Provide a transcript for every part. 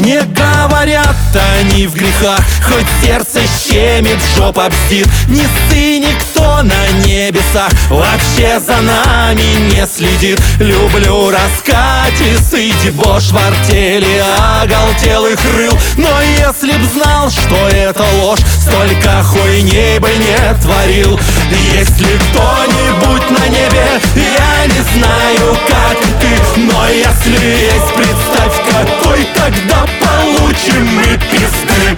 Мне говорят, они в грехах, хоть сердце щемит, жопа бздит. Не ссы никто на небесах, вообще за нами не следит. Люблю раскатистый дебош в артели оголтелых рыл. Но если б знал, что это ложь, столько хуйней бы не творил. Есть ли кто-нибудь на небе, я не знаю, как и ты. Но если есть, представь, какой тогда получим мы пизды.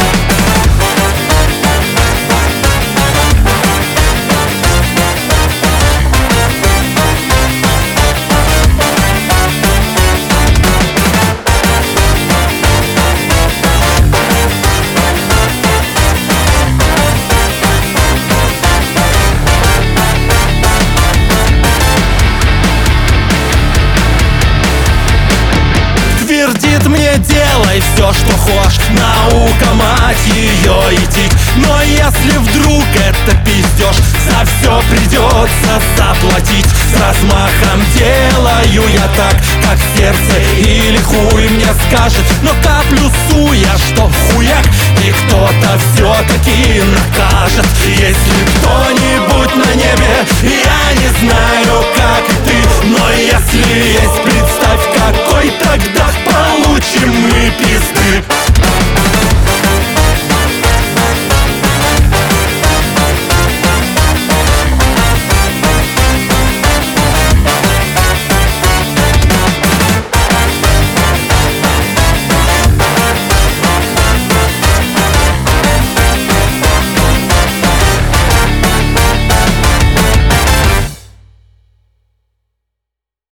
Твердит мне: делай все, что хочешь, наука, мать ее, иди. Но если вдруг это пиздеж, за все придется заплатить. С размахом делаю я так, как сердце или хуй мне скажет. Но каплю суя, что хуяк, и кто-то все-таки накажет. Если кто-нибудь на небе, я не знаю, как и ты. Но если есть, представь,